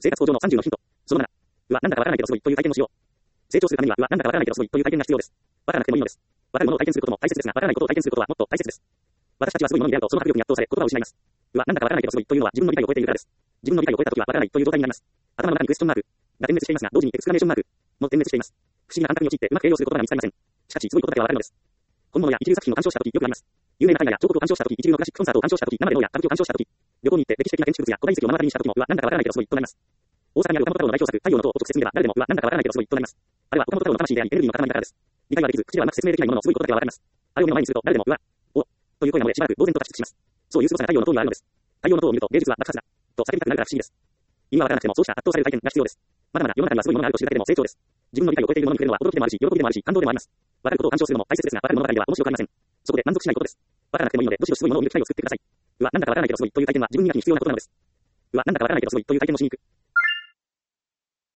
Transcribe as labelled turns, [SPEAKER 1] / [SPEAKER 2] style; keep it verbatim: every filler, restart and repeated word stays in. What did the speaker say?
[SPEAKER 1] 生活向上のさんじゅうのヒント。そのなな。うわ、なんだかわからないけどすごいという体験をしよう。成長するためには、うわ、なんだかわからないけどすごいという体験が必要です。わからなくてもいいのです。わかるものを体験することも大切ですが、わからないことを体験することはもっと大切です。私たちはすごいものに出会うと、その迫力に圧倒され、言葉を失います。うわ、なんだかわからないけどすごいというのは自分の理解を超えているからです。自分の理解を超えたときはわからないという状態になります。頭の中にクエスチョンマークが点滅していますが、同時にエクスクラメーションマークも点滅しています。不思議な感覚に陥ってうまく形容することが見つかりません。しかし、すごいことだけはわかるのです。本物や一流作品を鑑賞したときよくあります。有名な絵画や彫刻を鑑賞したとき、一流のクラシックコンサートを鑑賞したとき、生で脳や歌舞伎を鑑賞したとき、旅行に行って歴史的な建築物や古代遺跡を目の当たりにしたときも、うわ、なんだかわからないけどすごいとなります。大阪にある岡本太郎の代表作、太陽の塔を直接見れば誰でも、うわ、なんだかわからないけどすごいとなります。あれは岡本太郎の魂であり、エネルギーの塊だからです。理解はできず、口ではうまく説明できないもののすごいことだけはわかります。あれを目の前にすると、誰でも、うわ、お、という声なのでしばらく呆然と立ち尽くします。そういう凄さが太陽の塔にはあるのです。太陽の塔を見ると、芸術は爆発だ。と叫びたくなるから不思議です。意味はわからなくても、そうした圧倒される体験が必要です。まだまだ世の中にはすごいものがあると知るだけでも成長です。自分の理解を超えているものに触れるのは驚きでもあるし、喜びでもあるし、感動でもあります。わかることを鑑賞するのも大切ですが、わかる物語では面白くありません。そこで満足しないことです。わからなくてもいいので、どしどしすごいものを見る機会を作ってください。うわ、なんだかわからないけどすごいという体験は自分の中に必要なことなのです。うわ、なんだかわからないけどすごいという体験をしに行く。